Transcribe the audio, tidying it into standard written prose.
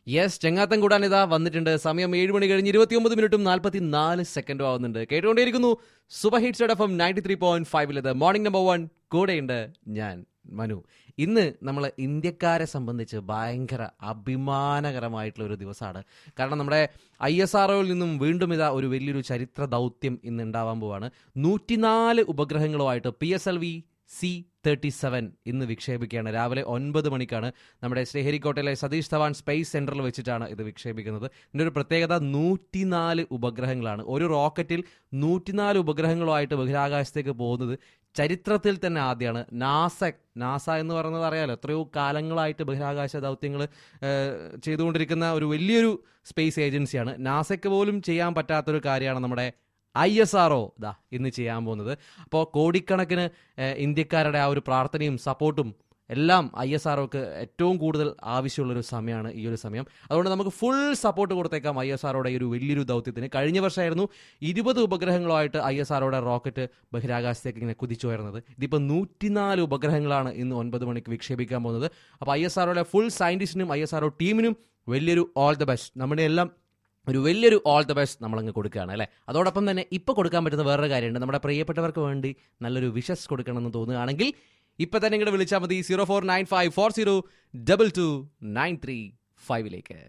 Yes, ചെങ്ങാത്തം കൂടാൻ ഇതാ വന്നിട്ടുണ്ട്. സമയം 7 മണി കഴിഞ്ഞ് 29 മിനിറ്റും 44 സെക്കൻഡും ആവുന്നുണ്ട്. കേട്ടുകൊണ്ടേയിരിക്കുന്നു super hits F M 93.5 morning number 1. കൂടെയുണ്ട് ഞാൻ മനു. ഇന്ന് നമ്മൾ ഇന്ത്യക്കാരെ സംബന്ധിച്ച് ഭയങ്കര അഭിമാനകരമായിട്ടുള്ള ഒരു ദിവസമാണ്. കാരണം നമ്മുടെ ISROയിൽ നിന്നും വീണ്ടും ഇതാ ഒരു വലിയൊരു ചരിത്ര ദൗത്യം ഇന്ന് ഉണ്ടാവാൻ പോവാണ്. 104 ഉപഗ്രഹങ്ങളുമായിട്ട് PSLV C-37 ഇന്ന് വിക്ഷേപിക്കുകയാണ്. രാവിലെ 9 മണിക്കാണ് നമ്മുടെ ശ്രീഹരിക്കോട്ടയിലെ സതീഷ് ധവാൻ സ്പേസ് സെന്ററിൽ വെച്ചിട്ടാണ് ഇത് വിക്ഷേപിക്കുന്നത്. ഇതിൻ്റെ ഒരു പ്രത്യേകത 104 ഉപഗ്രഹങ്ങളാണ്. ഒരു റോക്കറ്റിൽ 104 ഉപഗ്രഹങ്ങളുമായിട്ട് ബഹിരാകാശത്തേക്ക് പോകുന്നത് ചരിത്രത്തിൽ തന്നെ ആദ്യമാണ്. നാസ എന്ന് പറയുന്നത് അറിയാലോ, എത്രയോ കാലങ്ങളായിട്ട് ബഹിരാകാശ ദൗത്യങ്ങൾ ചെയ്തുകൊണ്ടിരിക്കുന്ന ഒരു വലിയൊരു സ്പേസ് ഏജൻസിയാണ്. നാസയ്ക്ക് പോലും ചെയ്യാൻ പറ്റാത്തൊരു കാര്യമാണ് നമ്മുടെ ISRO ഇന്ന് ചെയ്യാൻ പോകുന്നത്. അപ്പോൾ കോടിക്കണക്കിന് ഇന്ത്യക്കാരുടെ ആ ഒരു പ്രാർത്ഥനയും സപ്പോർട്ടും എല്ലാം ISROക്ക് ഏറ്റവും കൂടുതൽ ആവശ്യമുള്ളൊരു സമയമാണ് ഈ ഒരു സമയം. അതുകൊണ്ട് നമുക്ക് ഫുൾ സപ്പോർട്ട് കൊടുത്തേക്കാം ISROയുടെ ഈ ഒരു വലിയൊരു ദൗത്യത്തിന്. കഴിഞ്ഞ വർഷമായിരുന്നു 20 ഉപഗ്രഹങ്ങളുമായിട്ട് ISROയുടെ റോക്കറ്റ് ബഹിരാകാശത്തേക്ക് ഇങ്ങനെ കുതിച്ചുയർന്നത്. ഇതിപ്പോൾ 104 ഉപഗ്രഹങ്ങളാണ് ഇന്ന് 9 മണിക്ക് വിക്ഷേപിക്കാൻ പോകുന്നത്. അപ്പോൾ ISROയുടെ ഫുൾ സയൻറ്റിസ്റ്റിനും ISRO ടീമിനും വലിയൊരു ഓൾ ദ ബെസ്റ്റ്. നമ്മുടെ എല്ലാം ഒരു വലിയൊരു ഓൾ ദ ബെസ്റ്റ് നമ്മളങ്ങ് കൊടുക്കുകയാണ് അല്ലേ. അതോടൊപ്പം തന്നെ ഇപ്പോൾ കൊടുക്കാൻ പറ്റുന്ന വേറൊരു കാര്യമുണ്ട്. നമ്മുടെ പ്രിയപ്പെട്ടവർക്ക് വേണ്ടി നല്ലൊരു വിഷസ് കൊടുക്കണമെന്ന് തോന്നുകയാണെങ്കിൽ ഇപ്പം തന്നെ ഇങ്ങോട്ട് വിളിച്ചാൽ മതി 0495402293 5